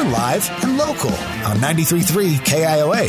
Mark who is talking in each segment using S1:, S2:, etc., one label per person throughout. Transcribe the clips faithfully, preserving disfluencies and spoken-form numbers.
S1: We're live and local on ninety-three point three K I O A.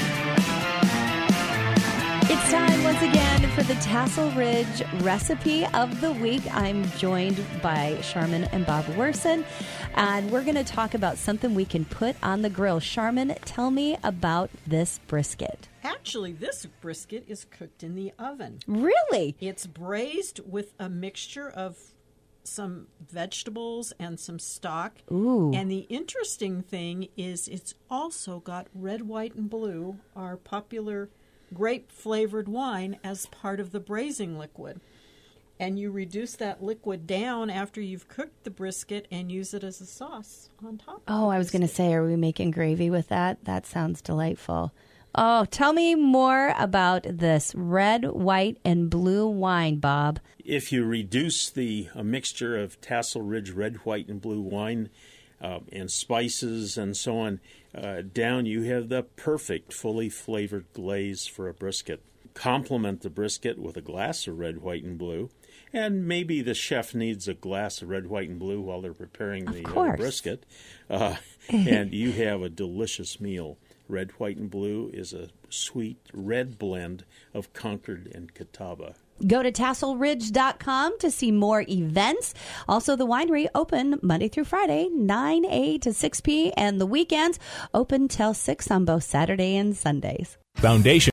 S2: It's time once again for the Tassel Ridge Recipe of the Week. I'm joined by Charmin and Bob Wersen, and we're going to talk about something we can put on the grill. Charmin, tell me about this brisket.
S3: Actually, this brisket is cooked in the oven.
S2: Really?
S3: It's braised with a mixture of some vegetables and some stock.
S2: Ooh.
S3: And the interesting thing is it's also got red, white, and blue, our popular grape-flavored wine, as part of the braising liquid. And you reduce that liquid down after you've cooked the brisket and use it as a sauce on top.
S2: Oh, I was going to say, are we making gravy with that? That sounds delightful. Oh, tell me more about this red, white, and blue wine, Bob.
S4: If you reduce the a mixture of Tassel Ridge red, white, and blue wine uh, and spices and so on uh, down, you have the perfect fully flavored glaze for a brisket. Complement the brisket with a glass of red, white, and blue. And maybe the chef needs a glass of red, white, and blue while they're preparing the uh, brisket. Uh, and you have a delicious meal. Red, white, and blue is a sweet red blend of Concord and Catawba.
S2: Go to tassel ridge dot com to see more events. Also, the winery open Monday through Friday, nine a to six p, and the weekends open till six on both Saturday and Sundays.
S5: Foundation.